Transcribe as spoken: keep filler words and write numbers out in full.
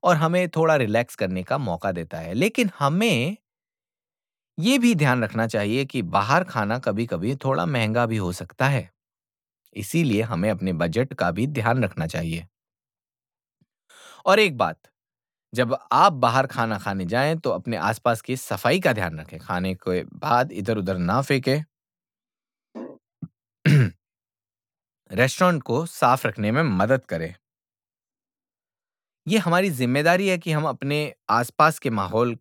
और हमें थोड़ा रिलैक्स करने का मौका देता है। लेकिन हमें ये भी ध्यान रखना चाहिए कि बाहर खाना कभी-कभी थोड़ा महँगा भी हो सकता है। इसीलिए हमें अपने बजट का भी ध्यान रखना चाहिए। और एक बात, जब आप बाहर खाना खाने जाएँ तो अपने आस-पास की सफाई का ध्यान रखें। खाने के बाद इधर-उधर ना फेंकें। रेस्टोरेंट को साफ रखने में मदद करें। ये हमारी ज़िम्मेदारी है कि हम अपने आस-पास के माहौल